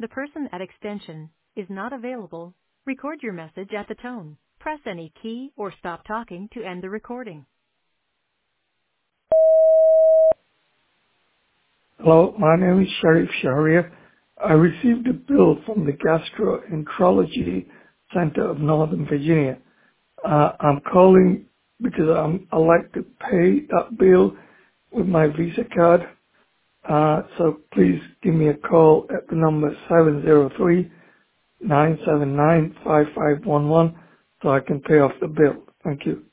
The person at extension is not available. Record your message at the tone. Press any key or stop talking to end the recording. Hello, my name is Sharif Shahriar. I received a bill from the Gastroenterology Center of Northern Virginia. I'm calling because I'd like to pay that bill with my Visa card. So please give me a call at the number 703-979-5511 so I can pay off the bill. Thank you.